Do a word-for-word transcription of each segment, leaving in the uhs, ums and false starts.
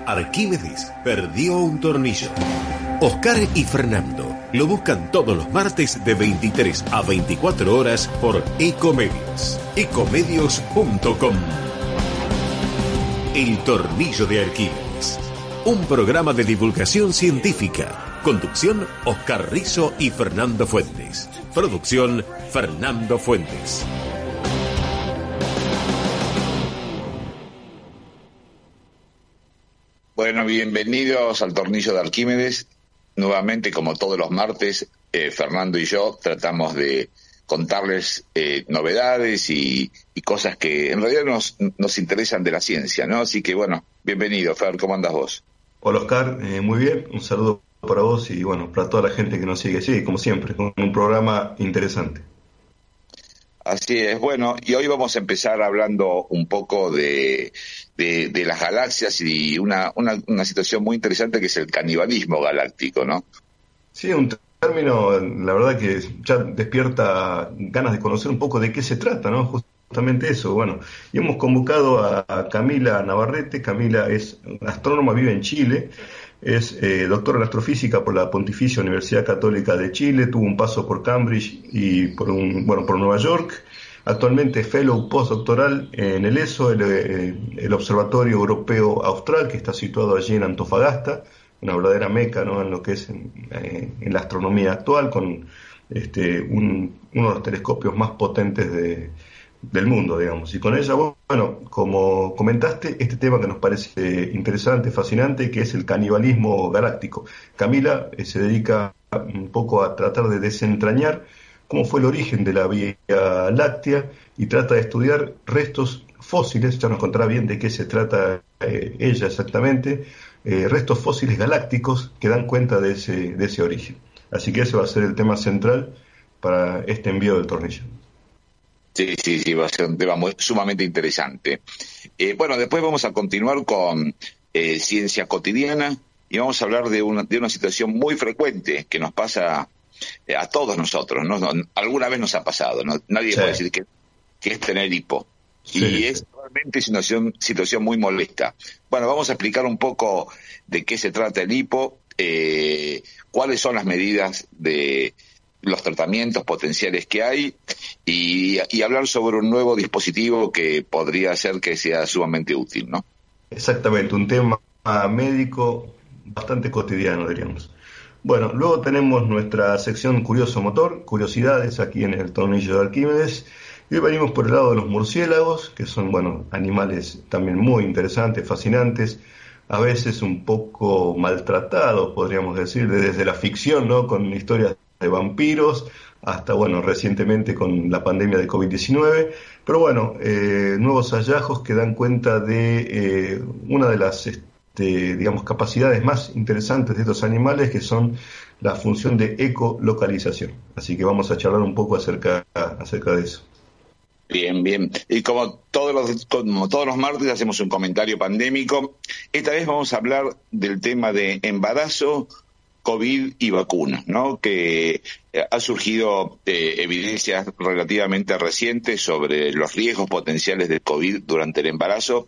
Arquímedes perdió un tornillo. Oscar y Fernando lo buscan todos los martes de veintitrés a veinticuatro horas por Ecomedios. ecomedios punto com. El tornillo de Arquímedes. Un programa de divulgación científica. Conducción, Oscar Rizo y Fernando Fuentes. Producción, Fernando Fuentes. Bueno, bienvenidos al Tornillo de Arquímedes. Nuevamente, como todos los martes, eh, Fernando y yo tratamos de contarles eh, novedades y, y cosas que en realidad nos, nos interesan de la ciencia, ¿no? Así que, bueno, bienvenido, Fer, ¿cómo andas vos? Hola, Oscar, eh, muy bien, un saludo para vos y, bueno, para toda la gente que nos sigue. Sí, como siempre, con un programa interesante. Así es, bueno, y hoy vamos a empezar hablando un poco de, de, de las galaxias y una, una, una situación muy interesante que es el canibalismo galáctico, ¿no? Sí, un término, la verdad que ya despierta ganas de conocer un poco de qué se trata, ¿no? Justamente eso, bueno, y hemos convocado a Camila Navarrete. Camila es astrónoma, vive en Chile. Es eh, doctora en astrofísica por la Pontificia Universidad Católica de Chile, tuvo un paso por Cambridge y por un bueno por Nueva York. Actualmente es fellow postdoctoral en el E S O, el, el Observatorio Europeo Austral, que está situado allí en Antofagasta, una verdadera meca, ¿no?, en lo que es en, en la astronomía actual, con este un, uno de los telescopios más potentes de del mundo, digamos. Y con ella, bueno, como comentaste, este tema que nos parece interesante, fascinante, que es el canibalismo galáctico. Camila eh, se dedica un poco a tratar de desentrañar cómo fue el origen de la Vía Láctea y trata de estudiar restos fósiles, ya nos contará bien de qué se trata eh, ella exactamente, eh, restos fósiles galácticos que dan cuenta de ese, de ese origen. Así que ese va a ser el tema central para este envío del tornillo. Sí, sí, sí, va a ser un tema muy, sumamente interesante. Eh, bueno, después vamos a continuar con eh, ciencia cotidiana y vamos a hablar de una, de una situación muy frecuente que nos pasa eh, a todos nosotros, ¿no? Alguna vez nos ha pasado, ¿no? Nadie sí. puede decir que, que es tener hipo. Sí, y sí. es realmente una situación, situación muy molesta. Bueno, vamos a explicar un poco de qué se trata el hipo, eh, cuáles son las medidas de los tratamientos potenciales que hay y, y hablar sobre un nuevo dispositivo que podría hacer que sea sumamente útil, ¿no? Exactamente, un tema médico bastante cotidiano, diríamos. Bueno, luego tenemos nuestra sección Curioso Motor, curiosidades aquí en el Tornillo de Arquímedes. Y hoy venimos por el lado de los murciélagos, que son, bueno, animales también muy interesantes, fascinantes, a veces un poco maltratados, podríamos decir, desde la ficción, ¿no?, con historias de vampiros, hasta, bueno, recientemente con la pandemia de covid diecinueve, pero bueno, eh, nuevos hallazgos que dan cuenta de eh, una de las, este, digamos, capacidades más interesantes de estos animales, que son la función de ecolocalización. Así que vamos a charlar un poco acerca, acerca de eso. Bien, bien. Y como todos los, como todos los martes hacemos un comentario pandémico, esta vez vamos a hablar del tema de embarazo, COVID y vacunas, ¿no? Que ha surgido eh, evidencias relativamente recientes sobre los riesgos potenciales del COVID durante el embarazo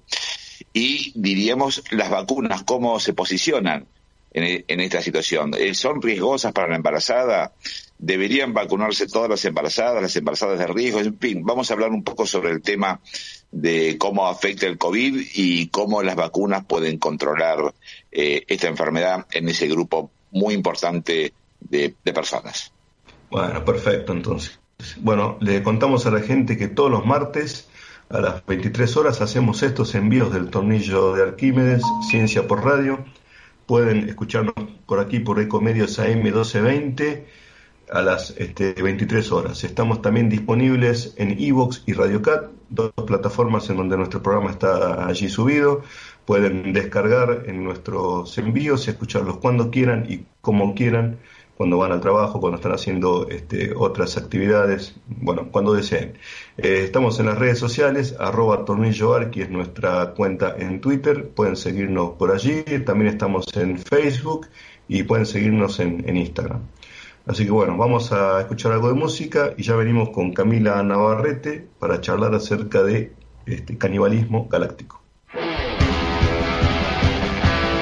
y, diríamos, las vacunas, cómo se posicionan en, en esta situación. Eh, ¿Son riesgosas para la embarazada? ¿Deberían vacunarse todas las embarazadas, las embarazadas de riesgo? En fin, vamos a hablar un poco sobre el tema de cómo afecta el COVID y cómo las vacunas pueden controlar eh, esta enfermedad en ese grupo muy importante de, de personas. Bueno, perfecto, entonces. Bueno, le contamos a la gente que todos los martes a las veintitrés horas hacemos estos envíos del Tornillo de Arquímedes, Ciencia por Radio. Pueden escucharnos por aquí por Ecomedios A M doce veinte a las este, veintitrés horas. Estamos también disponibles en iVoox y RadioCat, dos plataformas en donde nuestro programa está allí subido. Pueden descargar en nuestros envíos y escucharlos cuando quieran y como quieran, cuando van al trabajo, cuando están haciendo este, otras actividades, bueno, cuando deseen. Eh, estamos en las redes sociales, arroba tornilloarqui es nuestra cuenta en Twitter, pueden seguirnos por allí. También estamos en Facebook y pueden seguirnos en, en Instagram. Así que bueno, vamos a escuchar algo de música y ya venimos con Camila Navarrete para charlar acerca de este canibalismo galáctico.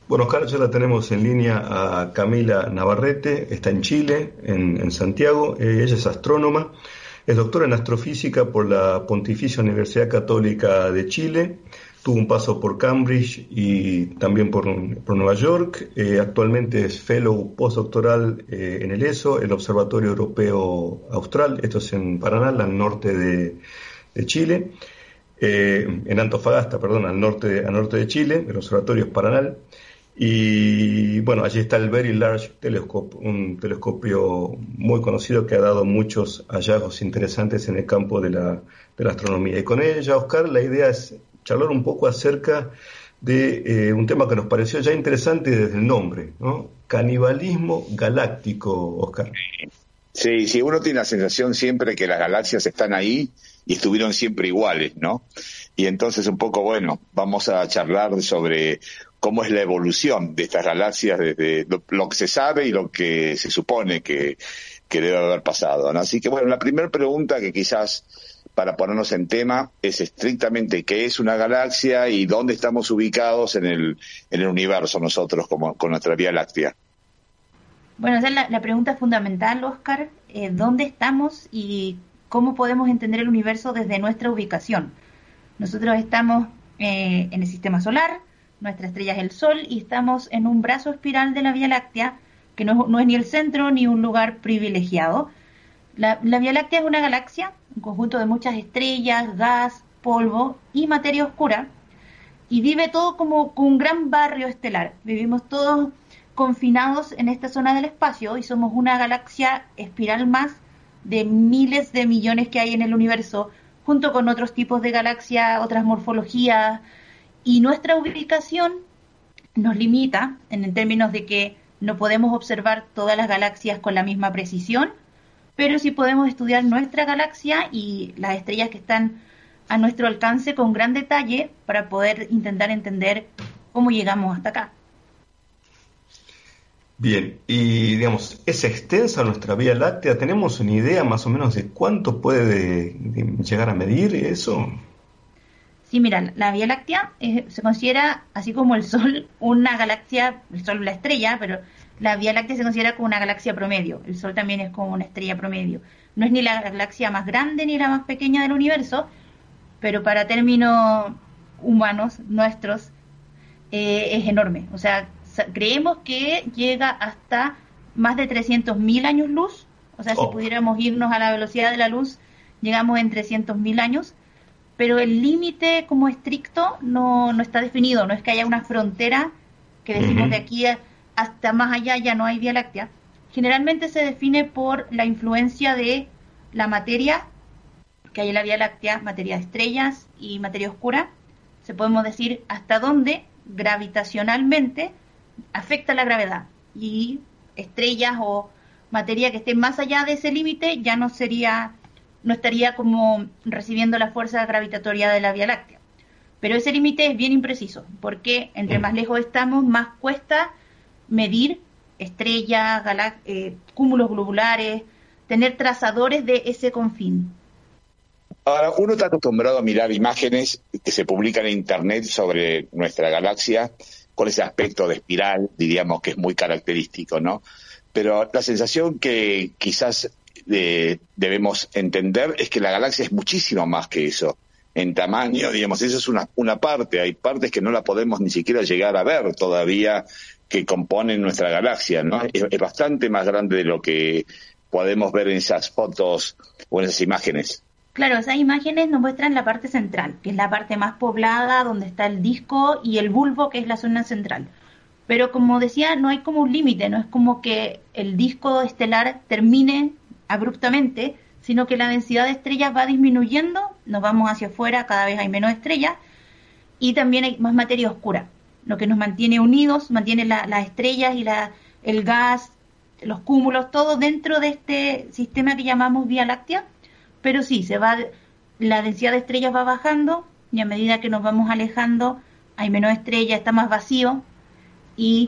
Bueno, Oscar, ya la tenemos en línea a Camila Navarrete, está en Chile, en, en Santiago. Eh, ella es astrónoma, es doctora en astrofísica por la Pontificia Universidad Católica de Chile, tuvo un paso por Cambridge y también por, por Nueva York. Eh, actualmente es fellow postdoctoral eh, en el E S O, el Observatorio Europeo Austral, esto es en Paraná, al norte de, de Chile. Eh, en Antofagasta, perdón, al norte, al norte de Chile, el observatorio es Paranal. Y bueno, allí está el Very Large Telescope, un telescopio muy conocido que ha dado muchos hallazgos interesantes en el campo de la, de la astronomía. Y con ella, Oscar, la idea es charlar un poco acerca de eh, un tema que nos pareció ya interesante desde el nombre, ¿no? Canibalismo galáctico, Oscar. Sí, sí, uno tiene la sensación siempre que las galaxias están ahí y estuvieron siempre iguales, ¿no? Y entonces un poco, bueno, vamos a charlar sobre cómo es la evolución de estas galaxias desde lo, lo que se sabe y lo que se supone que, que debe haber pasado, ¿no? Así que, bueno, la primera pregunta que quizás para ponernos en tema es estrictamente qué es una galaxia y dónde estamos ubicados en el, en el universo nosotros como, con nuestra Vía Láctea. Bueno, esa es la, la pregunta fundamental, Oscar, eh, ¿dónde estamos y cómo podemos entender el universo desde nuestra ubicación? Nosotros estamos eh, en el sistema solar, nuestra estrella es el Sol y estamos en un brazo espiral de la Vía Láctea, que no, no es ni el centro ni un lugar privilegiado. La, la Vía Láctea es una galaxia, un conjunto de muchas estrellas, gas, polvo y materia oscura, y vive todo como, como un gran barrio estelar. Vivimos todos confinados en esta zona del espacio y somos una galaxia espiral más de miles de millones que hay en el universo, junto con otros tipos de galaxias, otras morfologías, y nuestra ubicación nos limita en términos de que no podemos observar todas las galaxias con la misma precisión, pero sí podemos estudiar nuestra galaxia y las estrellas que están a nuestro alcance con gran detalle para poder intentar entender cómo llegamos hasta acá. Bien, y digamos, ¿es extensa nuestra Vía Láctea? ¿Tenemos una idea más o menos de cuánto puede llegar a medir eso? Sí, mira, la Vía Láctea eh, se considera, así como el Sol, una galaxia, el Sol la estrella, pero la Vía Láctea se considera como una galaxia promedio. El Sol también es como una estrella promedio. No es ni la galaxia más grande ni la más pequeña del universo, pero para términos humanos nuestros eh, es enorme. O sea, creemos que llega hasta más de trescientos mil años luz. O sea, oh. si pudiéramos irnos a la velocidad de la luz, llegamos en trescientos mil años. Pero el límite como estricto no, no está definido. No es que haya una frontera que decimos uh-huh. de aquí hasta más allá ya no hay Vía Láctea. Generalmente se define por la influencia de la materia que hay en la Vía Láctea, materia de estrellas y materia oscura. Se podemos decir hasta dónde gravitacionalmente afecta la gravedad, y estrellas o materia que esté más allá de ese límite ya no sería, no estaría como recibiendo la fuerza gravitatoria de la Vía Láctea. Pero ese límite es bien impreciso, porque entre más lejos estamos, más cuesta medir estrellas, galax- eh, cúmulos globulares, tener trazadores de ese confín. Ahora, uno está acostumbrado a mirar imágenes que se publican en internet sobre nuestra galaxia, con ese aspecto de espiral, diríamos que es muy característico, ¿no? Pero la sensación que quizás eh, debemos entender es que la galaxia es muchísimo más que eso, en tamaño, digamos, eso es una, una parte, hay partes que no la podemos ni siquiera llegar a ver todavía que componen nuestra galaxia, ¿no? Es, es bastante más grande de lo que podemos ver en esas fotos o en esas imágenes. Claro, esas imágenes nos muestran la parte central, que es la parte más poblada, donde está el disco, y el bulbo, que es la zona central. Pero como decía, no hay como un límite, no es como que el disco estelar termine abruptamente, sino que la densidad de estrellas va disminuyendo, nos vamos hacia afuera, cada vez hay menos estrellas, y también hay más materia oscura, lo que nos mantiene unidos, mantiene la, las estrellas y la, el gas, los cúmulos, todo dentro de este sistema que llamamos Vía Láctea. Pero sí, se va, la densidad de estrellas va bajando, y a medida que nos vamos alejando hay menos estrellas, está más vacío, y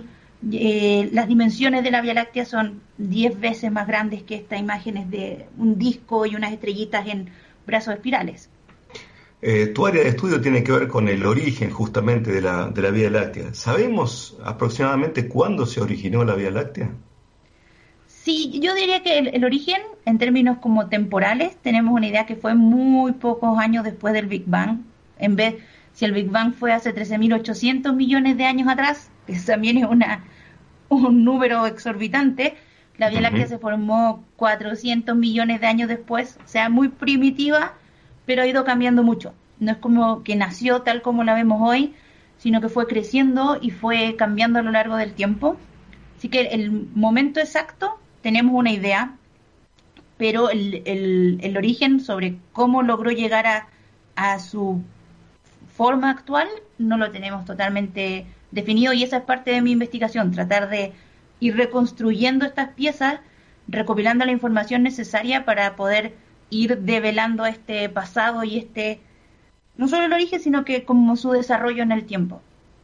eh, las dimensiones de la Vía Láctea son diez veces más grandes que estas imágenes de un disco y unas estrellitas en brazos espirales. Eh, tu área de estudio tiene que ver con el origen justamente de la, de la Vía Láctea. ¿Sabemos aproximadamente cuándo se originó la Vía Láctea? Sí, yo diría que el, el origen, en términos como temporales, tenemos una idea que fue muy pocos años después del Big Bang. En vez, si el Big Bang fue hace trece mil ochocientos millones de años atrás, que también es una, un número exorbitante, la Vía Láctea uh-huh. se formó cuatrocientos millones de años después, o sea, muy primitiva, pero ha ido cambiando mucho. No es como que nació tal como la vemos hoy, sino que fue creciendo y fue cambiando a lo largo del tiempo. Así que el momento exacto tenemos una idea, pero el, el, el origen sobre cómo logró llegar a, a su forma actual no lo tenemos totalmente definido, y esa es parte de mi investigación, tratar de ir reconstruyendo estas piezas, recopilando la información necesaria para poder ir develando este pasado y este, no solo el origen, sino que como su desarrollo en el tiempo.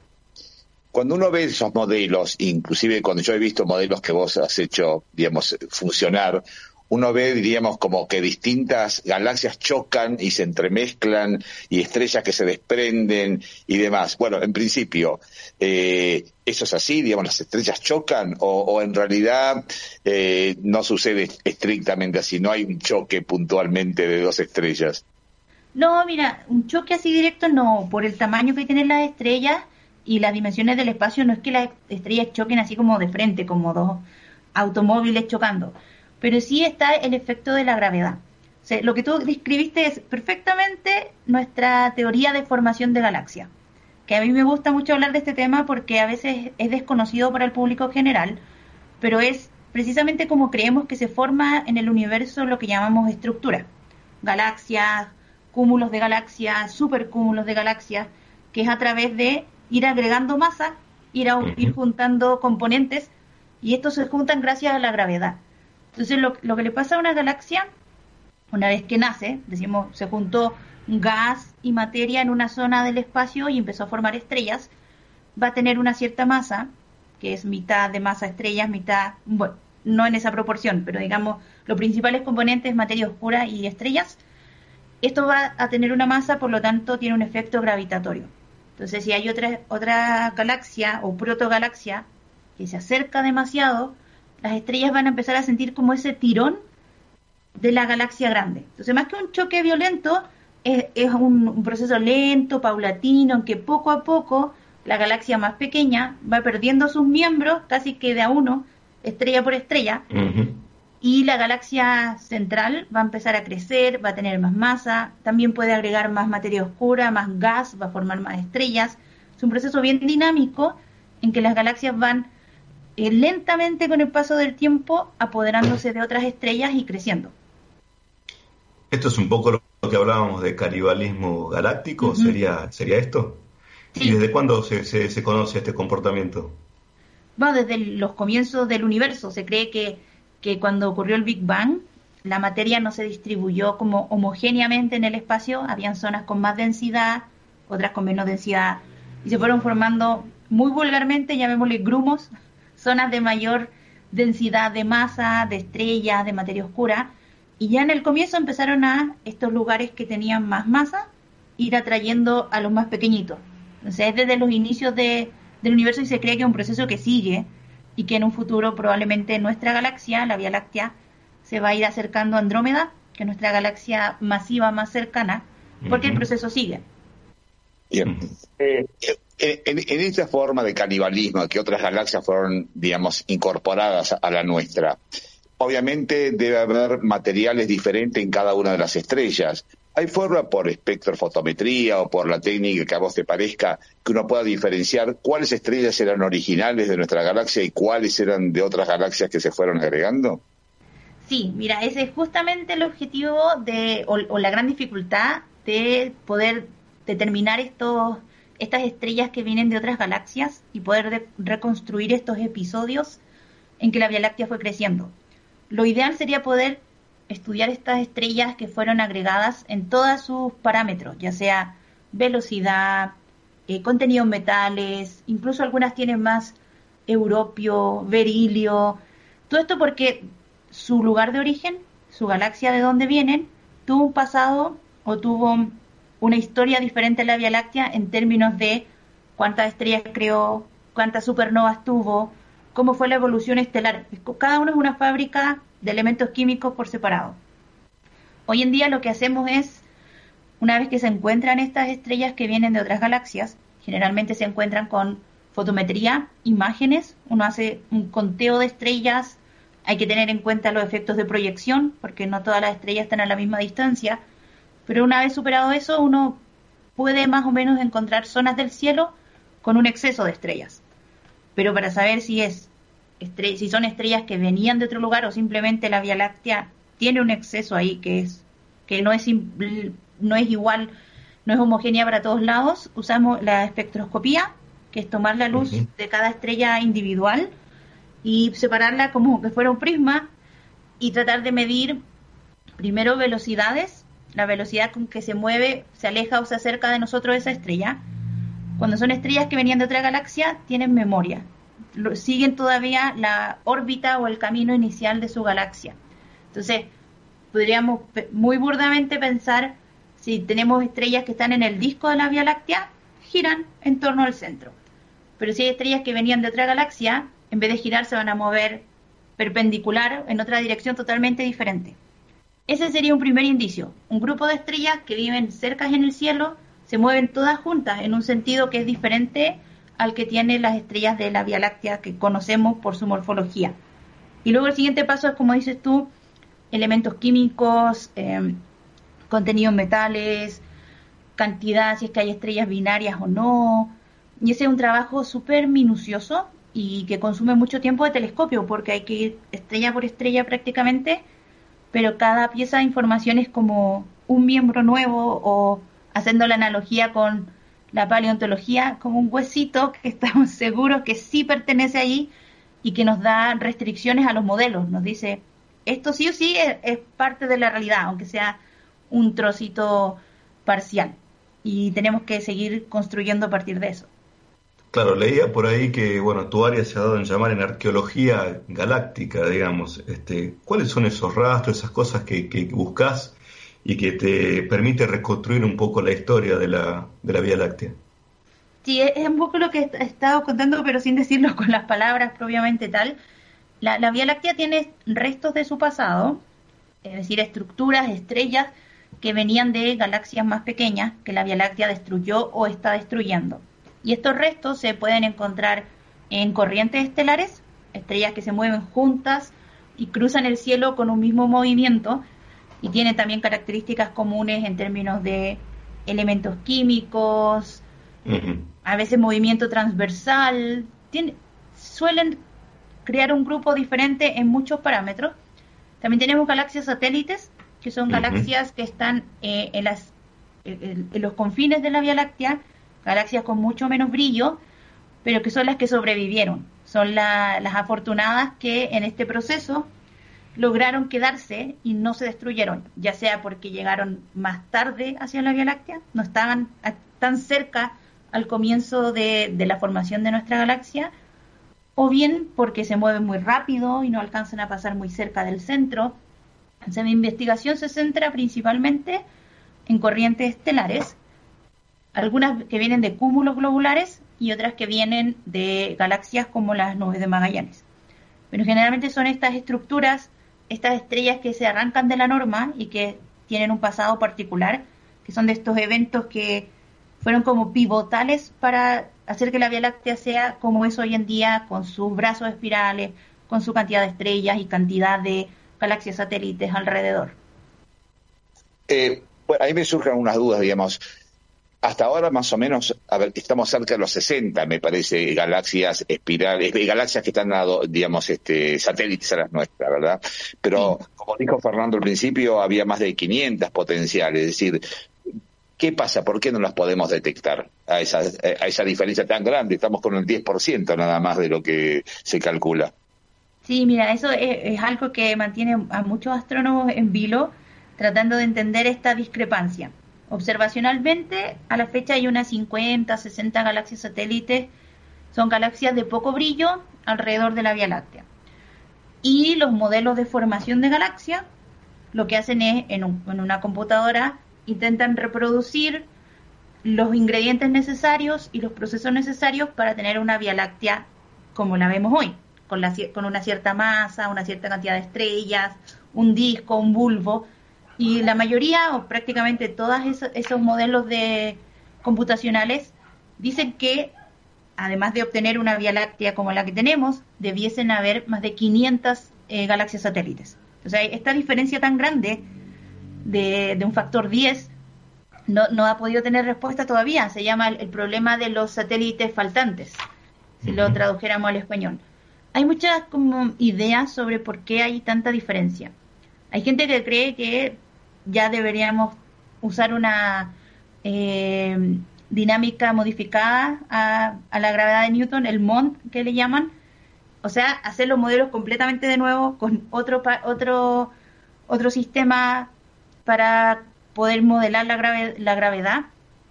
Cuando uno ve esos modelos, inclusive cuando yo he visto modelos que vos has hecho, digamos, funcionar, uno ve, diríamos, como que distintas galaxias chocan y se entremezclan, y estrellas que se desprenden y demás. Bueno, en principio, eh, ¿eso es así? Digamos, ¿las estrellas chocan? ¿O, o en realidad eh, no sucede estrictamente así? ¿No hay un choque puntualmente de dos estrellas? No, mira, un choque así directo no. Por el tamaño que tienen las estrellas y las dimensiones del espacio, no es que las estrellas choquen así como de frente, como dos automóviles chocando. Pero sí está el efecto de la gravedad. O sea, lo que tú describiste es perfectamente nuestra teoría de formación de galaxias, que a mí me gusta mucho hablar de este tema porque a veces es desconocido para el público general, pero es precisamente como creemos que se forma en el universo lo que llamamos estructura. Galaxias, cúmulos de galaxias, supercúmulos de galaxias, que es a través de ir agregando masa, ir, a, ir juntando componentes, y estos se juntan gracias a la gravedad. Entonces, lo, lo que le pasa a una galaxia, una vez que nace, decimos, se juntó gas y materia en una zona del espacio y empezó a formar estrellas, va a tener una cierta masa, que es mitad de masa estrellas, mitad, bueno, no en esa proporción, pero digamos, los principales componentes, materia oscura y estrellas. Esto va a tener una masa, por lo tanto, tiene un efecto gravitatorio. Entonces, si hay otra, otra galaxia o protogalaxia que se acerca demasiado, las estrellas van a empezar a sentir como ese tirón de la galaxia grande. Entonces, más que un choque violento, es, es un, un proceso lento, paulatino, en que poco a poco la galaxia más pequeña va perdiendo sus miembros, casi que de a uno, estrella por estrella, uh-huh. y la galaxia central va a empezar a crecer, va a tener más masa, también puede agregar más materia oscura, más gas, va a formar más estrellas. Es un proceso bien dinámico en que las galaxias van Eh, lentamente con el paso del tiempo apoderándose de otras estrellas y creciendo. Esto es un poco lo que hablábamos de canibalismo galáctico, uh-huh. ¿sería, ¿sería esto? Sí. ¿Y desde cuándo se, se, se conoce este comportamiento? Bueno, desde los comienzos del universo. Se cree que, que cuando ocurrió el Big Bang, la materia no se distribuyó como homogéneamente en el espacio, habían zonas con más densidad, otras con menos densidad, y se fueron formando, muy vulgarmente, llamémosle grumos, zonas de mayor densidad de masa, de estrellas, de materia oscura, y ya en el comienzo empezaron a estos lugares que tenían más masa ir atrayendo a los más pequeñitos. Entonces es desde los inicios de, del universo, y se cree que es un proceso que sigue y que en un futuro probablemente nuestra galaxia, la Vía Láctea, se va a ir acercando a Andrómeda, que es nuestra galaxia masiva más cercana, porque uh-huh. el proceso sigue. Bien. Eh, En, en esta forma de canibalismo, que otras galaxias fueron, digamos, incorporadas a la nuestra, obviamente debe haber materiales diferentes en cada una de las estrellas. ¿Hay forma por espectrofotometría o por la técnica que a vos te parezca que uno pueda diferenciar cuáles estrellas eran originales de nuestra galaxia y cuáles eran de otras galaxias que se fueron agregando? Sí, mira, ese es justamente el objetivo de, o, o la gran dificultad de poder determinar estos estas estrellas que vienen de otras galaxias y poder de, reconstruir estos episodios en que la Vía Láctea fue creciendo. Lo ideal sería poder estudiar estas estrellas que fueron agregadas en todos sus parámetros, ya sea velocidad, eh, contenido en metales, incluso algunas tienen más europio, berilio, todo esto porque su lugar de origen, su galaxia de donde vienen, tuvo un pasado o tuvo una historia diferente en la Vía Láctea en términos de cuántas estrellas creó, cuántas supernovas tuvo, cómo fue la evolución estelar. Cada uno es una fábrica de elementos químicos por separado. Hoy en día lo que hacemos es, una vez que se encuentran estas estrellas que vienen de otras galaxias, generalmente se encuentran con fotometría, imágenes, uno hace un conteo de estrellas, hay que tener en cuenta los efectos de proyección, porque no todas las estrellas están a la misma distancia, pero una vez superado eso, uno puede más o menos encontrar zonas del cielo con un exceso de estrellas. Pero para saber si es estre- si son estrellas que venían de otro lugar o simplemente la Vía Láctea tiene un exceso ahí que es que no es no es igual, no es homogénea para todos lados, usamos la espectroscopía, que es tomar la luz uh-huh. de cada estrella individual y separarla como que fuera un prisma y tratar de medir primero velocidades, la velocidad con que se mueve, se aleja o se acerca de nosotros esa estrella. Cuando son estrellas que venían de otra galaxia, tienen memoria, Lo, siguen todavía la órbita o el camino inicial de su galaxia. Entonces, podríamos muy burdamente pensar, si tenemos estrellas que están en el disco de la Vía Láctea, giran en torno al centro. Pero si hay estrellas que venían de otra galaxia, en vez de girar se van a mover perpendicular en otra dirección totalmente diferente. Ese sería un primer indicio. Un grupo de estrellas que viven cerca en el cielo, se mueven todas juntas en un sentido que es diferente al que tienen las estrellas de la Vía Láctea que conocemos por su morfología. Y luego el siguiente paso es, como dices tú, elementos químicos, eh, contenido en metales, cantidad, si es que hay estrellas binarias o no. Y ese es un trabajo súper minucioso y que consume mucho tiempo de telescopio, porque hay que ir estrella por estrella prácticamente, pero cada pieza de información es como un miembro nuevo, o haciendo la analogía con la paleontología, como un huesito que estamos seguros que sí pertenece ahí y que nos da restricciones a los modelos. Nos dice, esto sí o sí es, es parte de la realidad, aunque sea un trocito parcial. Y tenemos que seguir construyendo a partir de eso. Claro, leía por ahí que, bueno, tu área se ha dado en llamar en arqueología galáctica, digamos. Este, ¿cuáles son esos rastros, esas cosas que, que buscas y que te permite reconstruir un poco la historia de la, de la Vía Láctea? Sí, es un poco lo que he estado contando, pero sin decirlo con las palabras propiamente tal. La, la Vía Láctea tiene restos de su pasado, es decir, estructuras, estrellas que venían de galaxias más pequeñas que la Vía Láctea destruyó o está destruyendo. Y estos restos se pueden encontrar en corrientes estelares, estrellas que se mueven juntas y cruzan el cielo con un mismo movimiento, y tienen también características comunes en términos de elementos químicos, uh-huh. a veces movimiento transversal. Tiene, suelen crear un grupo diferente en muchos parámetros. También tenemos galaxias satélites, que son uh-huh. galaxias que están eh, en, las, en, en los confines de la Vía Láctea, galaxias con mucho menos brillo, pero que son las que sobrevivieron. Son la, las afortunadas que en este proceso lograron quedarse y no se destruyeron, ya sea porque llegaron más tarde hacia la Vía Láctea, no estaban a, tan cerca al comienzo de, de la formación de nuestra galaxia, o bien porque se mueven muy rápido y no alcanzan a pasar muy cerca del centro. Entonces, mi investigación se centra principalmente en corrientes estelares, algunas que vienen de cúmulos globulares y otras que vienen de galaxias como las nubes de Magallanes. Pero generalmente son estas estructuras, estas estrellas que se arrancan de la norma y que tienen un pasado particular, que son de estos eventos que fueron como pivotales para hacer que la Vía Láctea sea como es hoy en día, con sus brazos espirales, con su cantidad de estrellas y cantidad de galaxias satélites alrededor. Eh, bueno, ahí me surgen unas dudas, digamos. Hasta ahora, más o menos, a ver, estamos cerca de los sesenta, me parece, galaxias espirales, galaxias que están dando, digamos, este, satélites a las nuestras, ¿verdad? Pero, sí, como dijo Fernando al principio, había más de quinientas potenciales. Es decir, ¿qué pasa? ¿Por qué no las podemos detectar a esa, a esa diferencia tan grande? Estamos con el diez por ciento nada más de lo que se calcula. Sí, mira, eso es, es algo que mantiene a muchos astrónomos en vilo, tratando de entender esta discrepancia. Observacionalmente, a la fecha hay unas cincuenta, sesenta galaxias satélites, son galaxias de poco brillo alrededor de la Vía Láctea. Y los modelos de formación de galaxias, lo que hacen es, en, un, en una computadora, intentan reproducir los ingredientes necesarios y los procesos necesarios para tener una Vía Láctea como la vemos hoy, con, la, con una cierta masa, una cierta cantidad de estrellas, un disco, un bulbo, y la mayoría o prácticamente todos esos, esos modelos de computacionales dicen que además de obtener una Vía Láctea como la que tenemos, debiesen haber más de quinientas eh, galaxias satélites. O sea, esta diferencia tan grande de, de un factor diez no, no ha podido tener respuesta todavía. Se llama el, el problema de los satélites faltantes, si lo tradujéramos al español. Hay muchas como ideas sobre por qué hay tanta diferencia. Hay gente que cree que ya deberíamos usar una eh, dinámica modificada a, a la gravedad de Newton, el M O N D que le llaman, o sea, hacer los modelos completamente de nuevo con otro otro otro sistema para poder modelar la, grave, la gravedad.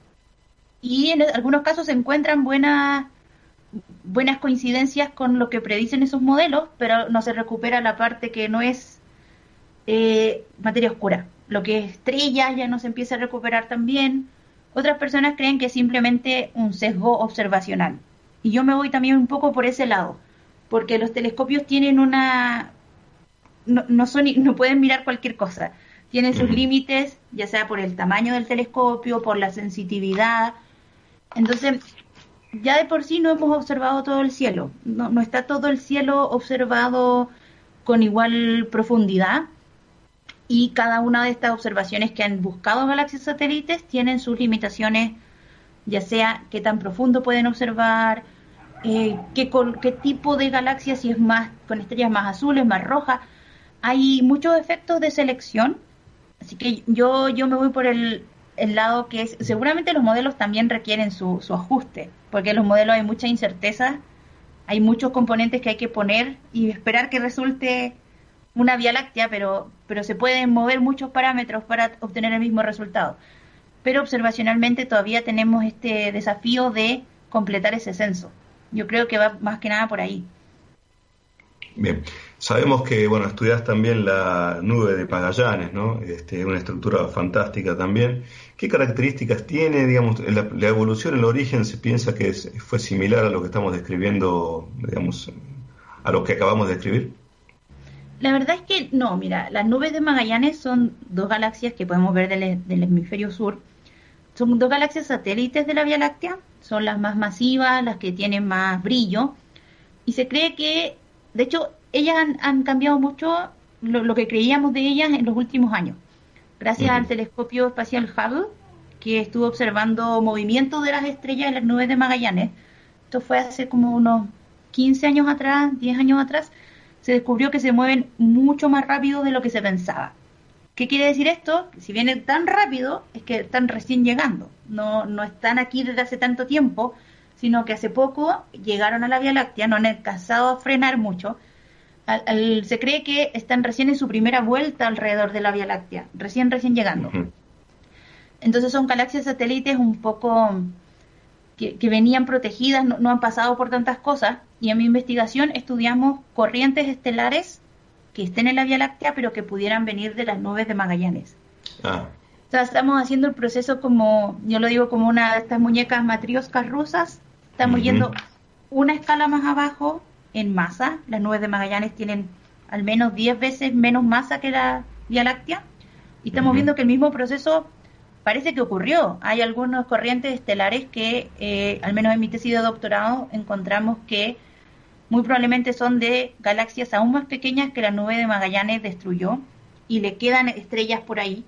Y en algunos casos se encuentran buenas buenas coincidencias con lo que predicen esos modelos, pero no se recupera la parte que no es eh, materia oscura. Lo que es estrellas ya no se empieza a recuperar también. Otras personas creen que es simplemente un sesgo observacional. Y yo me voy también un poco por ese lado, porque los telescopios tienen una... no, no, son, no pueden mirar cualquier cosa. Tienen sus límites, ya sea por el tamaño del telescopio, por la sensitividad. Entonces, ya de por sí no hemos observado todo el cielo. No, no está todo el cielo observado con igual profundidad. Y cada una de estas observaciones que han buscado galaxias satélites tienen sus limitaciones, ya sea qué tan profundo pueden observar, eh, qué, con, qué tipo de galaxia, si es más con estrellas más azules, más rojas. Hay muchos efectos de selección, así que yo, yo me voy por el, el lado que es, seguramente los modelos también requieren su, su ajuste, porque en los modelos hay mucha incerteza, hay muchos componentes que hay que poner y esperar que resulte una Vía Láctea, pero, pero se pueden mover muchos parámetros para obtener el mismo resultado. Pero observacionalmente todavía tenemos este desafío de completar ese censo. Yo creo que va más que nada por ahí. Bien, sabemos que, bueno, estudiás también la nube de Magallanes, ¿no? Este, una estructura fantástica también. ¿Qué características tiene, digamos, la, la evolución, el origen? ¿Se piensa que es, fue similar a lo que estamos describiendo, digamos, a lo que acabamos de describir? La verdad es que no, mira, las nubes de Magallanes son dos galaxias que podemos ver del, del hemisferio sur. Son dos galaxias satélites de la Vía Láctea, son las más masivas, las que tienen más brillo, y se cree que, de hecho, ellas han, han cambiado mucho lo, lo que creíamos de ellas en los últimos años. Gracias uh-huh. al telescopio espacial Hubble, que estuvo observando movimientos de las estrellas en las nubes de Magallanes. Esto fue hace como unos quince años atrás, diez años atrás, se descubrió que se mueven mucho más rápido de lo que se pensaba. ¿Qué quiere decir esto? Que si vienen tan rápido, es que están recién llegando. No, no están aquí desde hace tanto tiempo, sino que hace poco llegaron a la Vía Láctea, no han alcanzado a frenar mucho. Al, al, se cree que están recién en su primera vuelta alrededor de la Vía Láctea, recién, recién llegando. Uh-huh. Entonces son galaxias satélites un poco que, que venían protegidas, no, no han pasado por tantas cosas. Y en mi investigación estudiamos corrientes estelares que estén en la Vía Láctea, pero que pudieran venir de las nubes de Magallanes. Ah. O sea, estamos haciendo el proceso como, yo lo digo como una de estas muñecas matrioscas rusas. Estamos uh-huh. yendo una escala más abajo en masa. Las nubes de Magallanes tienen al menos diez veces menos masa que la Vía Láctea. Y estamos uh-huh. viendo que el mismo proceso parece que ocurrió. Hay algunas corrientes estelares que, eh, al menos en mi tesis de doctorado, encontramos que muy probablemente son de galaxias aún más pequeñas que la nube de Magallanes destruyó y le quedan estrellas por ahí.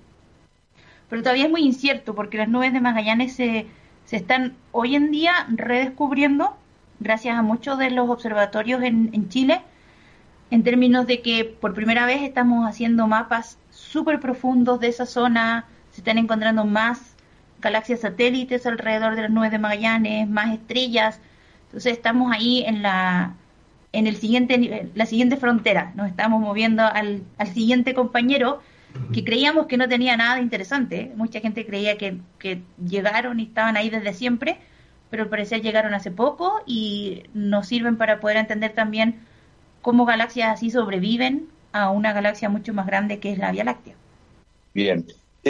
Pero todavía es muy incierto porque las nubes de Magallanes se, se están hoy en día redescubriendo gracias a muchos de los observatorios en, en Chile, en términos de que por primera vez estamos haciendo mapas súper profundos de esa zona, se están encontrando más galaxias satélites alrededor de las nubes de Magallanes, más estrellas. Entonces estamos ahí en la en el siguiente nivel, la siguiente frontera, nos estamos moviendo al, al siguiente compañero que creíamos que no tenía nada de interesante. Mucha gente creía que, que llegaron y estaban ahí desde siempre, pero al parecer llegaron hace poco y nos sirven para poder entender también cómo galaxias así sobreviven a una galaxia mucho más grande que es la Vía Láctea. Bien. Eh,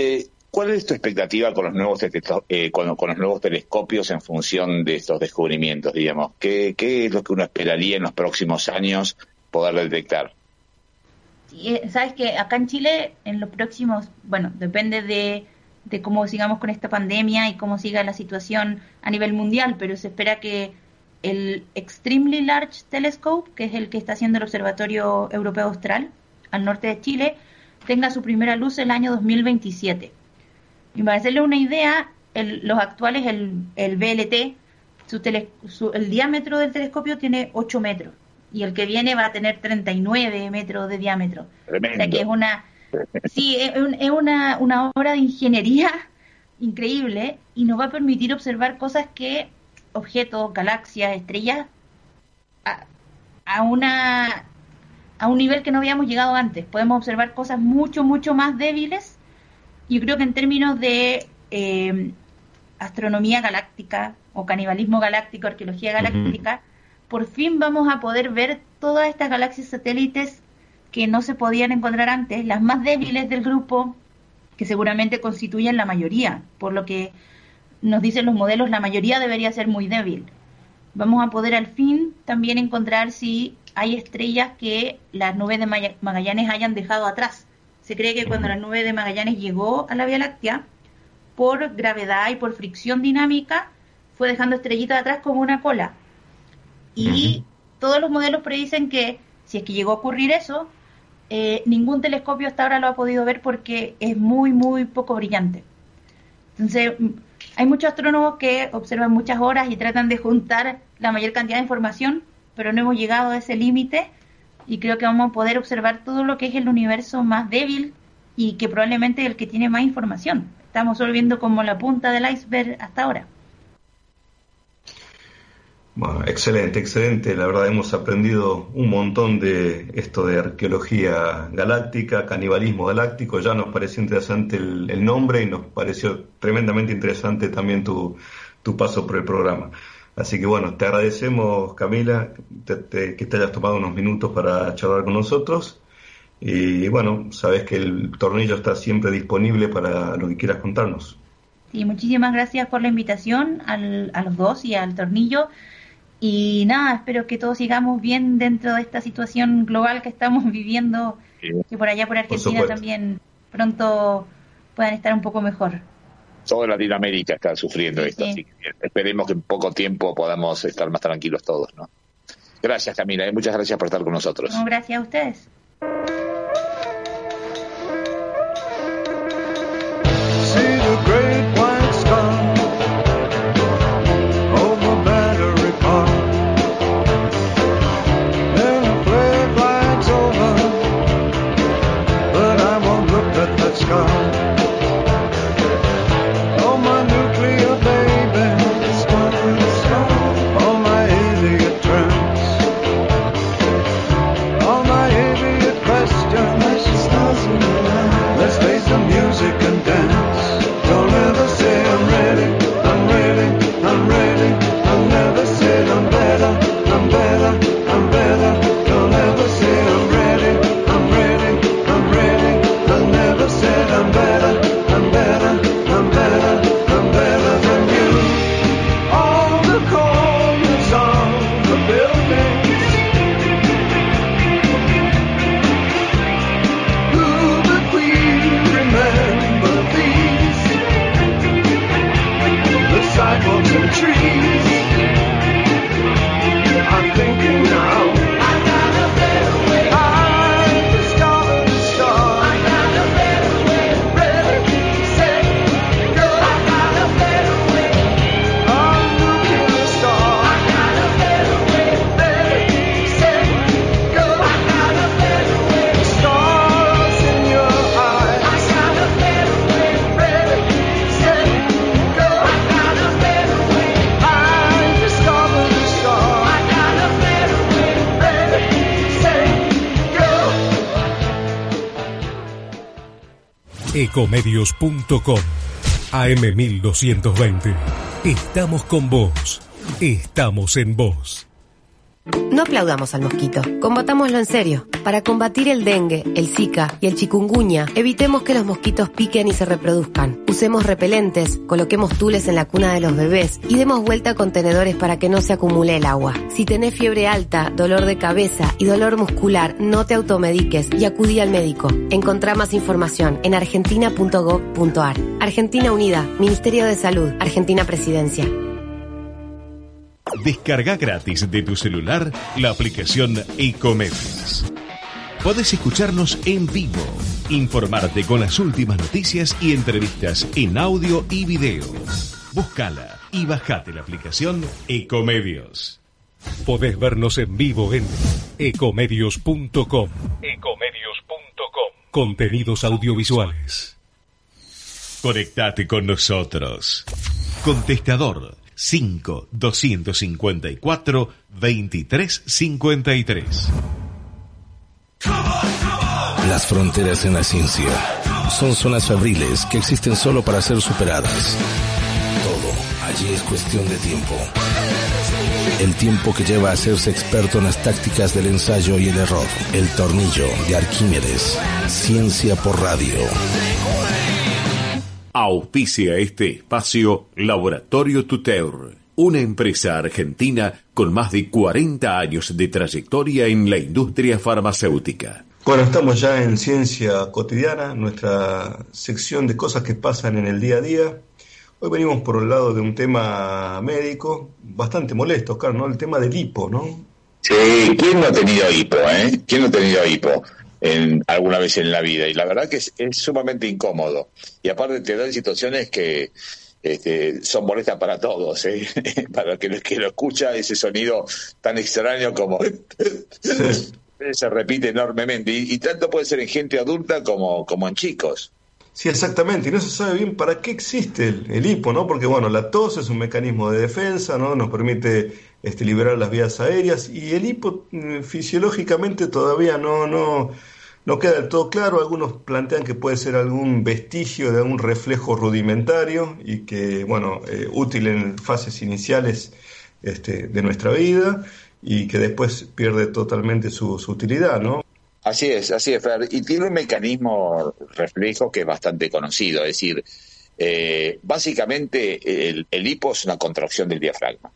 ¿Cuál es tu expectativa con los nuevos eh, con, con los nuevos telescopios en función de estos descubrimientos, digamos? ¿Qué, qué es lo que uno esperaría en los próximos años poder detectar? Sí, sabes que acá en Chile, en los próximos, bueno, depende de, de cómo sigamos con esta pandemia y cómo siga la situación a nivel mundial, pero se espera que el Extremely Large Telescope, que es el que está haciendo el Observatorio Europeo Austral, al norte de Chile, tenga su primera luz el año dos mil veintisiete. Y para hacerle una idea, el, los actuales, el, el V L T, su tele, su, el diámetro del telescopio tiene ocho metros, y el que viene va a tener treinta y nueve metros de diámetro. Tremendo. O sea que es una, sí, es, es una, una obra de ingeniería increíble, y nos va a permitir observar cosas que, objetos, galaxias, estrellas, a, a una a un nivel que no habíamos llegado antes. Podemos observar cosas mucho, mucho más débiles. Yo creo que en términos de eh, astronomía galáctica o canibalismo galáctico, arqueología galáctica, uh-huh. por fin vamos a poder ver todas estas galaxias satélites que no se podían encontrar antes, las más débiles del grupo, que seguramente constituyen la mayoría. Por lo que nos dicen los modelos, la mayoría debería ser muy débil. Vamos a poder al fin también encontrar si hay estrellas que las nubes de Magallanes hayan dejado atrás. Se cree que cuando la nube de Magallanes llegó a la Vía Láctea, por gravedad y por fricción dinámica, fue dejando estrellitas atrás como una cola. Y uh-huh. todos los modelos predicen que, si es que llegó a ocurrir eso, eh, ningún telescopio hasta ahora lo ha podido ver porque es muy, muy poco brillante. Entonces, hay muchos astrónomos que observan muchas horas y tratan de juntar la mayor cantidad de información, pero no hemos llegado a ese límite, y creo que vamos a poder observar todo lo que es el universo más débil y que probablemente es el que tiene más información. Estamos solo viendo como la punta del iceberg hasta ahora. Bueno, excelente, excelente. La verdad hemos aprendido un montón de esto de arqueología galáctica, canibalismo galáctico. Ya nos pareció interesante el, el nombre y nos pareció tremendamente interesante también tu, tu paso por el programa. Así que bueno, te agradecemos, Camila, te, te, que te hayas tomado unos minutos para charlar con nosotros. Y bueno, sabes que el tornillo está siempre disponible para lo que quieras contarnos. Sí, muchísimas gracias por la invitación al, a los dos y al tornillo. Y nada, espero que todos sigamos bien dentro de esta situación global que estamos viviendo, sí. que por allá por Argentina por también pronto puedan estar un poco mejor. Toda Latinoamérica está sufriendo sí, esto, sí. así que esperemos que en poco tiempo podamos estar más tranquilos todos, ¿no? Gracias, Camila, y muchas gracias por estar con nosotros. No, gracias a ustedes. Ecomedios punto com A M mil doscientos veinte. Estamos con vos. Estamos en vos. No aplaudamos al mosquito, combatámoslo en serio. Para combatir el dengue, el zika y el chikungunya, evitemos que los mosquitos piquen y se reproduzcan. Usemos repelentes, coloquemos tules en la cuna de los bebés y demos vuelta a contenedores para que no se acumule el agua. Si tenés fiebre alta, dolor de cabeza y dolor muscular, no te automediques y acudí al médico. Encontrá más información en argentina punto gov punto ar. Argentina Unida, Ministerio de Salud, Argentina Presidencia. Descarga gratis de tu celular la aplicación Ecomedios. Podés escucharnos en vivo, informarte con las últimas noticias y entrevistas en audio y video. Búscala y bajate la aplicación Ecomedios. Podés vernos en vivo en ecomedios punto com. ecomedios punto com. Contenidos audiovisuales. Conectate con nosotros. Contestador cinco doscientos cincuenta y cuatro veintitrés cincuenta y tres. Las fronteras en la ciencia son zonas febriles que existen solo para ser superadas. Todo allí es cuestión de tiempo. El tiempo que lleva a hacerse experto en las tácticas del ensayo y el error. El tornillo de Arquímedes. Ciencia por radio. Auspicia este espacio Laboratorio Tuteur, una empresa argentina con más de cuarenta años de trayectoria en la industria farmacéutica. Bueno, estamos ya en Ciencia Cotidiana, nuestra sección de cosas que pasan en el día a día. Hoy venimos por el lado de un tema médico bastante molesto, Oscar, ¿no? El tema del hipo, ¿no? Sí, ¿quién no ha tenido hipo, eh? ¿Quién no ha tenido hipo en alguna vez en la vida? Y la verdad que es, es sumamente incómodo. Y aparte te dan situaciones que este, son molestas para todos, ¿eh? Para el que, que lo escucha, ese sonido tan extraño como se repite enormemente. Y, y tanto puede ser en gente adulta como, como en chicos. Sí, exactamente, y no se sabe bien para qué existe el, el hipo, ¿no? Porque, bueno, la tos es un mecanismo de defensa, ¿no? Nos permite este, liberar las vías aéreas, y el hipo eh, fisiológicamente todavía no, no, no queda del todo claro. Algunos plantean que puede ser algún vestigio de algún reflejo rudimentario y que, bueno, eh, útil en fases iniciales este, de nuestra vida y que después pierde totalmente su, su utilidad, ¿no? Así es, así es, Fer. Y tiene un mecanismo reflejo que es bastante conocido, es decir, eh, básicamente el, el hipo es una contracción del diafragma,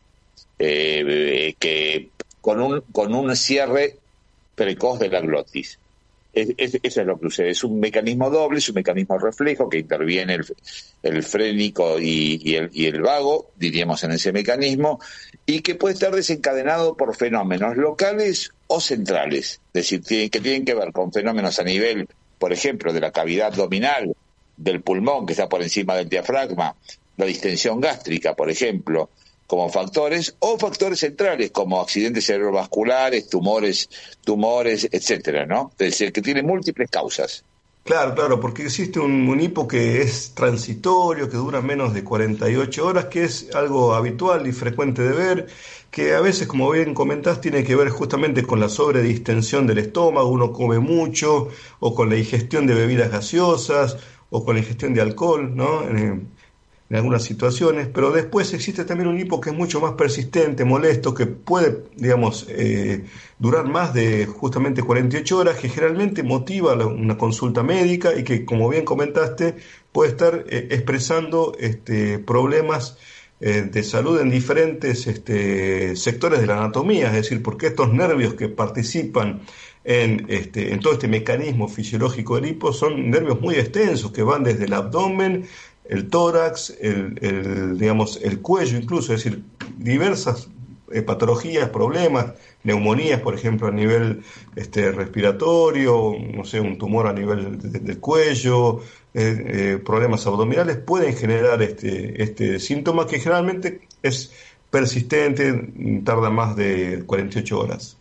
eh, que con un con un cierre precoz de la glotis. Es, es, eso es lo que sucede, es un mecanismo doble, es un mecanismo reflejo que interviene el, el frénico y, y, el, y el vago, diríamos en ese mecanismo, y que puede estar desencadenado por fenómenos locales o centrales, es decir, tienen, que tienen que ver con fenómenos a nivel, por ejemplo, de la cavidad abdominal, del pulmón que está por encima del diafragma, la distensión gástrica, por ejemplo, como factores, o factores centrales como accidentes cerebrovasculares, tumores, tumores, etcétera, ¿no? Es decir, que tiene múltiples causas. Claro, claro, porque existe un, un hipo que es transitorio, que dura menos de cuarenta y ocho horas, que es algo habitual y frecuente de ver, que a veces, como bien comentás, tiene que ver justamente con la sobredistensión del estómago, uno come mucho, o con la ingestión de bebidas gaseosas, o con la ingestión de alcohol, ¿no? En, en algunas situaciones, pero después existe también un hipo que es mucho más persistente, molesto, que puede, digamos, eh, durar más de justamente cuarenta y ocho horas, que generalmente motiva la, una consulta médica y que, como bien comentaste, puede estar eh, expresando este, problemas eh, de salud en diferentes este, sectores de la anatomía, es decir, porque estos nervios que participan en, este, en todo este mecanismo fisiológico del hipo son nervios muy extensos que van desde el abdomen, el tórax, el, el, digamos, el cuello incluso, es decir, diversas eh, patologías, problemas, neumonías, por ejemplo, a nivel este, respiratorio, no sé, un tumor a nivel de, de, del cuello, eh, eh, problemas abdominales, pueden generar este, este síntoma que generalmente es persistente, tarda más de cuarenta y ocho horas.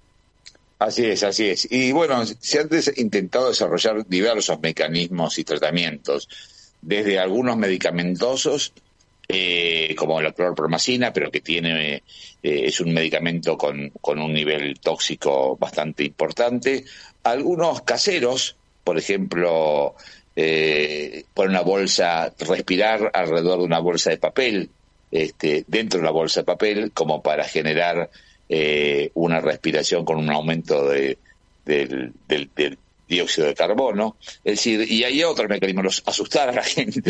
Así es, así es. Y bueno, se han intentado desarrollar diversos mecanismos y tratamientos, desde algunos medicamentosos, eh, como la clorpromacina, pero que tiene eh, es un medicamento con, con un nivel tóxico bastante importante, algunos caseros, por ejemplo, eh, poner una bolsa, respirar alrededor de una bolsa de papel, este, dentro de una bolsa de papel, como para generar eh, una respiración con un aumento de, del, del, del dióxido de carbono. Es decir, y hay otros mecanismos, asustar a la gente.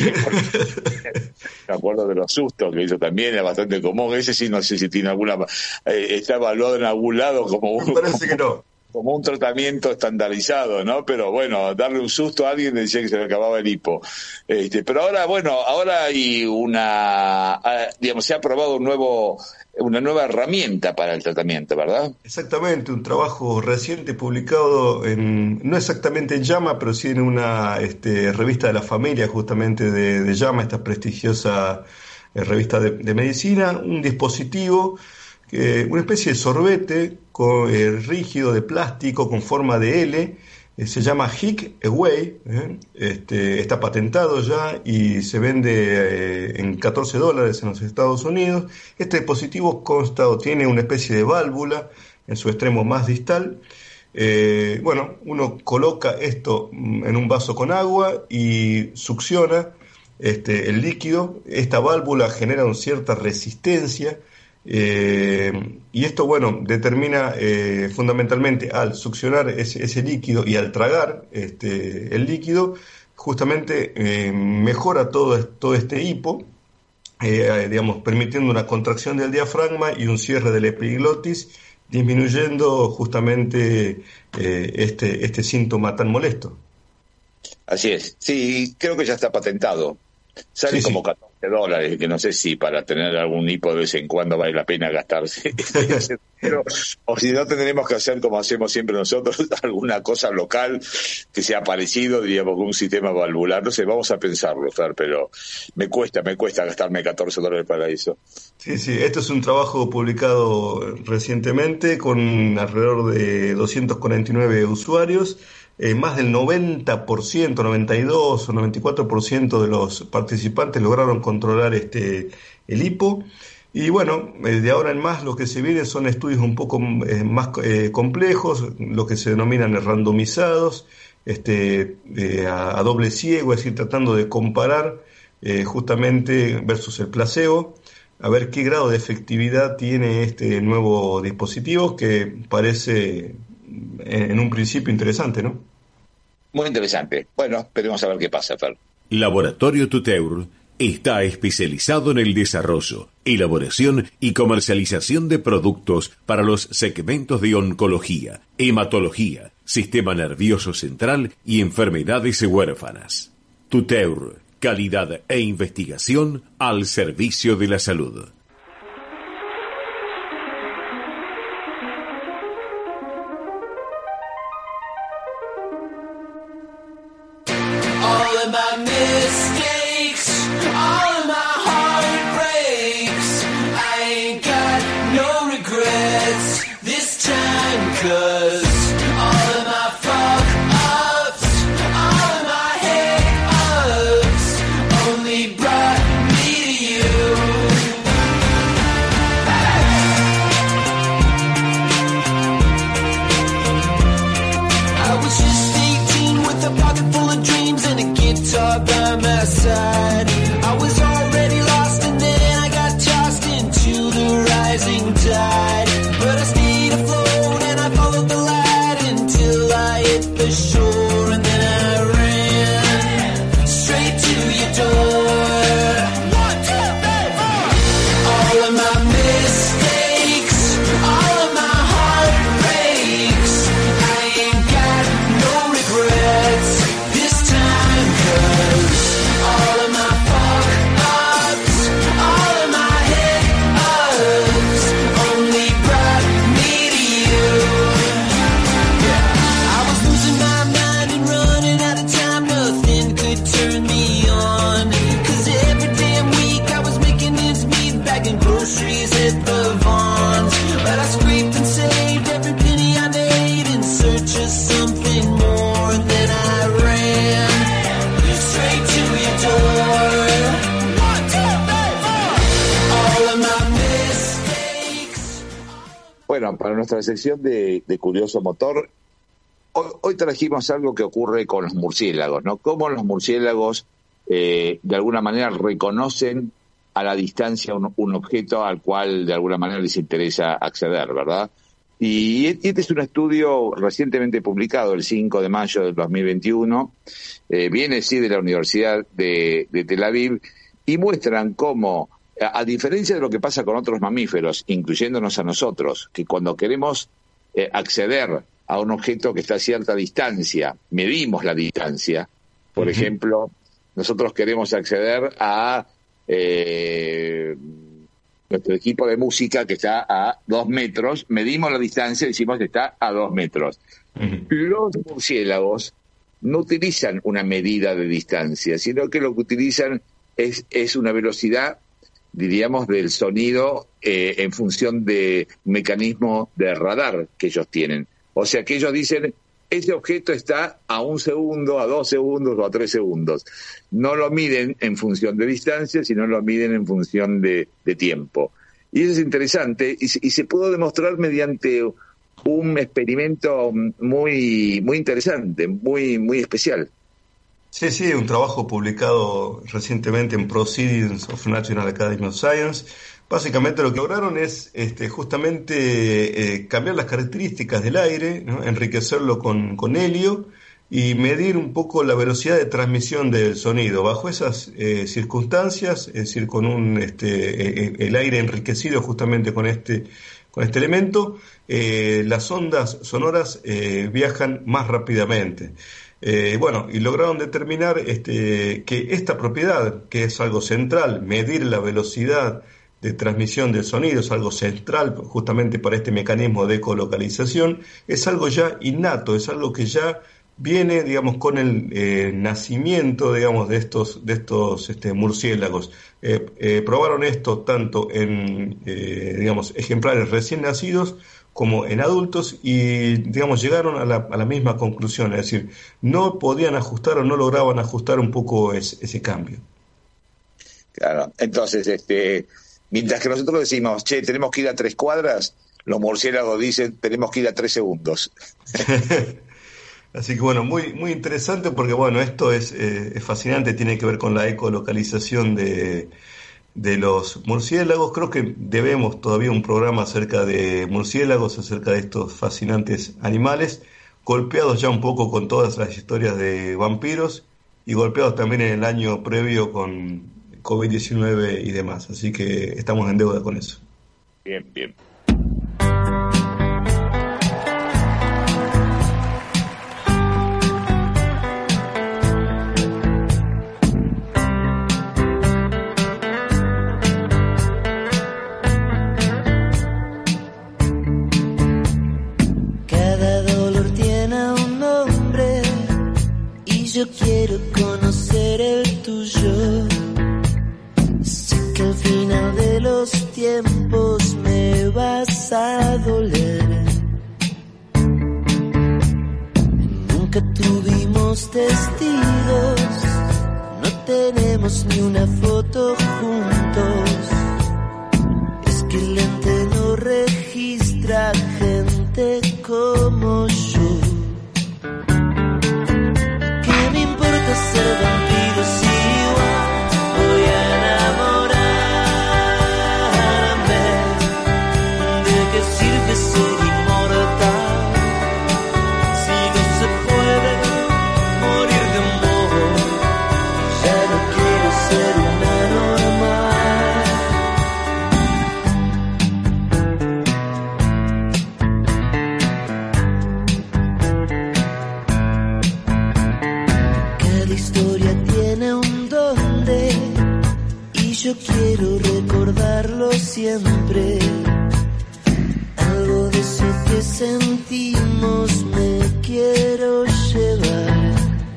Me acuerdo de los sustos, que eso también es bastante común. Ese sí, no sé si tiene alguna, eh, está evaluado en algún lado como un, Me parece que no. como un tratamiento estandarizado, ¿no? Pero bueno, darle un susto a alguien decía que se le acababa el hipo. Este, pero ahora, bueno, ahora hay una, digamos, se ha aprobado un nuevo, una nueva herramienta para el tratamiento, ¿verdad? Exactamente, un trabajo reciente publicado en, no exactamente en JAMA, pero sí en una este, revista de la familia justamente de, de JAMA, esta prestigiosa eh, revista de, de medicina, un dispositivo, eh, una especie de sorbete con, eh, rígido de plástico con forma de L, eh, se llama Hic Away, eh, este, está patentado ya y se vende eh, en catorce dólares en los Estados Unidos. Este dispositivo consta o tiene una especie de válvula en su extremo más distal. Eh, bueno, uno coloca esto en un vaso con agua y succiona este, el líquido. Esta válvula genera una cierta resistencia. Eh, y esto, bueno, determina eh, fundamentalmente al succionar ese, ese líquido y al tragar este, el líquido, justamente eh, mejora todo, todo este hipo, eh, digamos, permitiendo una contracción del diafragma y un cierre del epiglotis, disminuyendo justamente eh, este, este síntoma tan molesto. Así es, sí, creo que ya está patentado. Sale sí, como sí. catorce dólares, que no sé si para tener algún hipo de vez en cuando vale la pena gastarse. Pero, o si no, tendremos que hacer como hacemos siempre nosotros, alguna cosa local que sea parecido, diríamos, con un sistema valvular. No sé, vamos a pensarlo, Fer, pero me cuesta, me cuesta gastarme catorce dólares para eso. Sí, sí, esto es un trabajo publicado recientemente con alrededor de doscientos cuarenta y nueve usuarios. Eh, más del noventa por ciento, noventa y dos o noventa y cuatro por ciento de los participantes lograron controlar este el hipo. Y bueno, eh, de ahora en más lo que se viene son estudios un poco eh, más eh, complejos, lo que se denominan randomizados, este, eh, a, a doble ciego, es decir, tratando de comparar eh, justamente versus el placebo, a ver qué grado de efectividad tiene este nuevo dispositivo que parece en, en un principio interesante, ¿no? Muy interesante. Bueno, esperemos a ver qué pasa, Fer. Laboratorio Tuteur está especializado en el desarrollo, elaboración y comercialización de productos para los segmentos de oncología, hematología, sistema nervioso central y enfermedades huérfanas. Tuteur, calidad e investigación al servicio de la salud. Bueno, para nuestra sección de, de Curioso Motor, hoy, hoy trajimos algo que ocurre con los murciélagos, ¿no? Cómo los murciélagos eh, de alguna manera reconocen a la distancia un, un objeto al cual de alguna manera les interesa acceder, ¿verdad? Y este es un estudio recientemente publicado el cinco de mayo del dos mil veintiuno, eh, viene sí de la Universidad de, de Tel Aviv, y muestran cómo, a, a diferencia de lo que pasa con otros mamíferos, incluyéndonos a nosotros, que cuando queremos eh, acceder a un objeto que está a cierta distancia, medimos la distancia. Por uh-huh. ejemplo, nosotros queremos acceder a eh, nuestro equipo de música que está a dos metros, medimos la distancia y decimos que está a dos metros. Uh-huh. Los murciélagos no utilizan una medida de distancia, sino que lo que utilizan es, es una velocidad, diríamos, del sonido eh, en función de un mecanismo de radar que ellos tienen. O sea que ellos dicen, ese objeto está a un segundo, a dos segundos o a tres segundos. No lo miden en función de distancia, sino lo miden en función de, de tiempo. Y eso es interesante, y, y se pudo demostrar mediante un experimento muy muy interesante, muy muy especial. Sí, sí, un trabajo publicado recientemente en Proceedings of National Academy of Science. Básicamente lo que lograron es este, justamente eh, cambiar las características del aire, ¿no? Enriquecerlo con, con helio y medir un poco la velocidad de transmisión del sonido. Bajo esas eh, circunstancias, es decir, con un este, eh, el aire enriquecido justamente con este, con este elemento, eh, las ondas sonoras eh, viajan más rápidamente. Eh, bueno, y lograron determinar este, que esta propiedad, que es algo central, medir la velocidad de transmisión del sonido, es algo central justamente para este mecanismo de ecolocalización, es algo ya innato, es algo que ya viene, digamos, con el eh, nacimiento, digamos, de estos de estos este, murciélagos. Eh, eh, probaron esto tanto en, eh, digamos, ejemplares recién nacidos como en adultos y, digamos, llegaron a la, a la misma conclusión, es decir, no podían ajustar o no lograban ajustar un poco es, ese cambio. Claro, entonces, este... mientras que nosotros decimos, che, tenemos que ir a tres cuadras, los murciélagos dicen, tenemos que ir a tres segundos. Así que bueno, muy muy interesante porque bueno, esto es, eh, es fascinante, tiene que ver con la ecolocalización de, de los murciélagos. Creo que debemos todavía un programa acerca de murciélagos, acerca de estos fascinantes animales, golpeados ya un poco con todas las historias de vampiros y golpeados también en el año previo con covid diecinueve y demás, así que estamos en deuda con eso. Bien, bien. Cada dolor tiene un nombre y yo quiero conocer el tuyo. Que al final de los tiempos me vas a doler. Nunca tuvimos testigos, no tenemos ni una foto juntos. Es que el ente no registra gente como yo. ¿Qué me importa ser vampiro si voy a enamorar? Sirve ser inmortal si no se puede morir de amor. Ya no quiero ser una normal. Cada historia tiene un dónde y yo quiero recordarlo siempre. Algo de eso que sentimos me quiero llevar.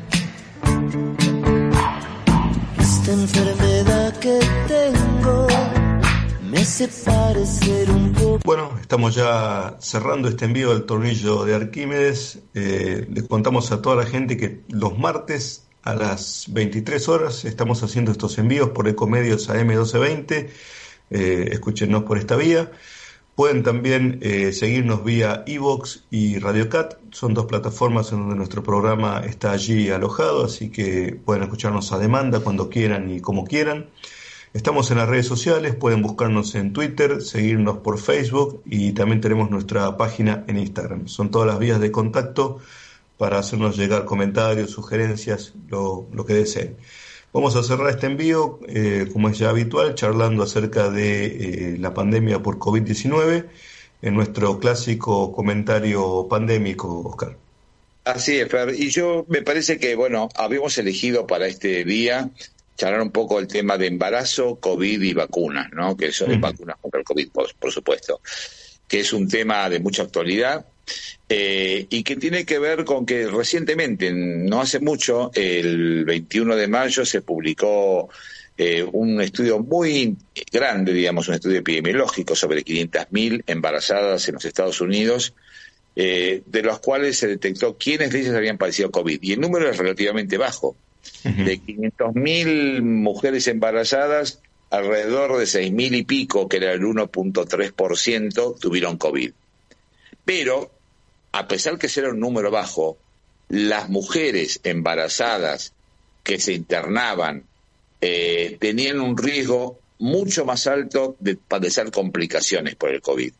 Esta enfermedad que tengo me hace parecer un poco... Bueno, estamos ya cerrando este envío del tornillo de Arquímedes. Eh, les contamos a toda la gente que los martes a las veintitrés horas estamos haciendo estos envíos por Ecomedios A M doce veinte. Eh, escúchenos por esta vía. Pueden también eh, seguirnos vía iVoox y RadioCat, son dos plataformas en donde nuestro programa está allí alojado, así que pueden escucharnos a demanda cuando quieran y como quieran. Estamos en las redes sociales, pueden buscarnos en Twitter, seguirnos por Facebook y también tenemos nuestra página en Instagram. Son todas las vías de contacto para hacernos llegar comentarios, sugerencias, lo, lo que deseen. Vamos a cerrar este envío, eh, como es ya habitual, charlando acerca de eh, la pandemia por COVID diecinueve en nuestro clásico comentario pandémico, Oscar. Así es, Fer. Y yo me parece que, bueno, habíamos elegido para este día charlar un poco el tema de embarazo, COVID y vacunas, ¿no? Que son uh-huh. vacunas contra el COVID, por, por supuesto, que es un tema de mucha actualidad eh, y que tiene que ver con que recientemente, no hace mucho, el veintiuno de mayo se publicó eh, un estudio muy grande, digamos, un estudio epidemiológico sobre quinientas mil embarazadas en los Estados Unidos, eh, de los cuales se detectó quiénes de ellas habían padecido COVID. Y el número es relativamente bajo. Uh-huh. De quinientas mil mujeres embarazadas, alrededor de seis mil y pico, que era el uno punto tres por ciento, tuvieron COVID. Pero, a pesar que era un número bajo, las mujeres embarazadas que se internaban eh, tenían un riesgo mucho más alto de padecer complicaciones por el COVID.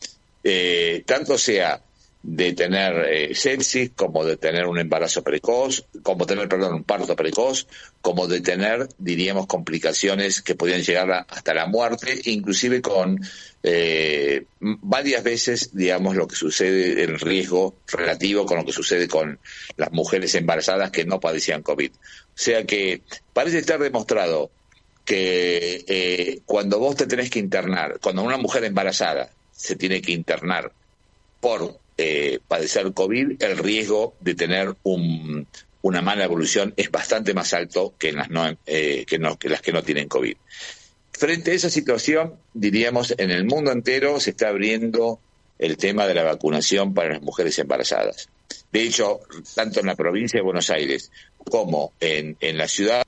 Eh, tanto sea de tener eh, sepsis, como de tener un embarazo precoz, como tener, perdón, un parto precoz, como de tener, diríamos, complicaciones que podían llegar a, hasta la muerte, inclusive con eh, varias veces, digamos, lo que sucede, el riesgo relativo con lo que sucede con las mujeres embarazadas que no padecían COVID. O sea que parece estar demostrado que eh, cuando vos te tenés que internar, cuando una mujer embarazada se tiene que internar por Eh, padecer COVID, el riesgo de tener un, una mala evolución es bastante más alto que en las no, eh, que no, que las que no tienen COVID. Frente a esa situación, diríamos, en el mundo entero se está abriendo el tema de la vacunación para las mujeres embarazadas. De hecho, tanto en la provincia de Buenos Aires como en, en la ciudad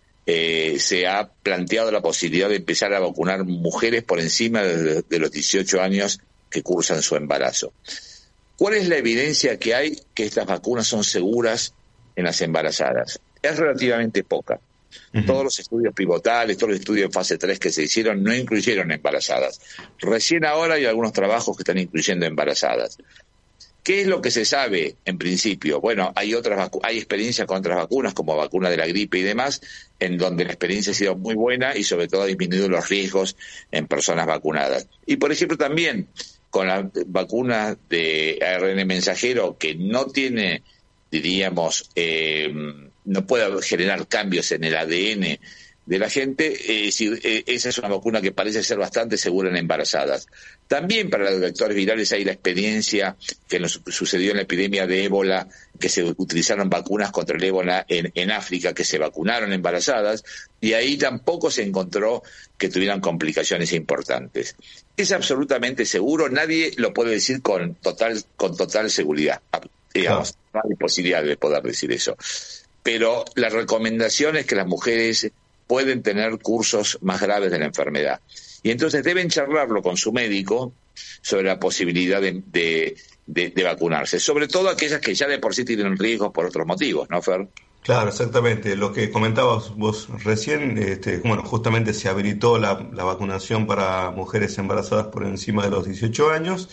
eh, se ha planteado la posibilidad de empezar a vacunar mujeres por encima de, de los dieciocho años que cursan su embarazo. ¿Cuál es la evidencia que hay que estas vacunas son seguras en las embarazadas? Es relativamente poca. Uh-huh. Todos los estudios pivotales, todos los estudios en fase tres que se hicieron no incluyeron embarazadas. Recién ahora hay algunos trabajos que están incluyendo embarazadas. ¿Qué es lo que se sabe en principio? Bueno, hay otras vacu- hay experiencias con otras vacunas, como vacuna de la gripe y demás, en donde la experiencia ha sido muy buena y sobre todo ha disminuido los riesgos en personas vacunadas. Y por ejemplo también con la vacuna de A R N mensajero, que no tiene, diríamos, eh, no puede generar cambios en el A D N de la gente, eh, si, eh, esa es una vacuna que parece ser bastante segura en embarazadas. También para los vectores virales hay la experiencia que nos sucedió en la epidemia de ébola, que se utilizaron vacunas contra el ébola en, en África, que se vacunaron embarazadas, y ahí tampoco se encontró que tuvieran complicaciones importantes. Es absolutamente seguro, nadie lo puede decir con total, con total seguridad. Digamos, no hay posibilidad de poder decir eso. Pero la recomendación es que las mujeres pueden tener cursos más graves de la enfermedad. Y entonces deben charlarlo con su médico sobre la posibilidad de, de, de, de vacunarse. Sobre todo aquellas que ya de por sí tienen riesgos por otros motivos, ¿no, Fer? Claro, exactamente. Lo que comentabas vos recién, este, bueno, justamente se habilitó la, la vacunación para mujeres embarazadas por encima de los dieciocho años.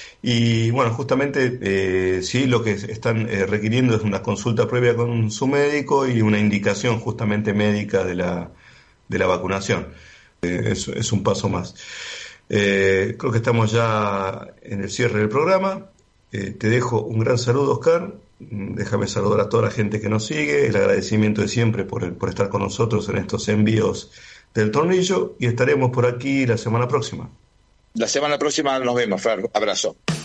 Y bueno, justamente eh, sí, lo que están eh, requiriendo es una consulta previa con su médico y una indicación justamente médica de la de la vacunación. Eh, es, es un paso más. Eh, creo que estamos ya en el cierre del programa. Eh, te dejo un gran saludo, Oscar. Déjame saludar a toda la gente que nos sigue, el agradecimiento de siempre por, el, por estar con nosotros en estos envíos del tornillo, y estaremos por aquí la semana próxima. La semana próxima nos vemos, Fer. Abrazo.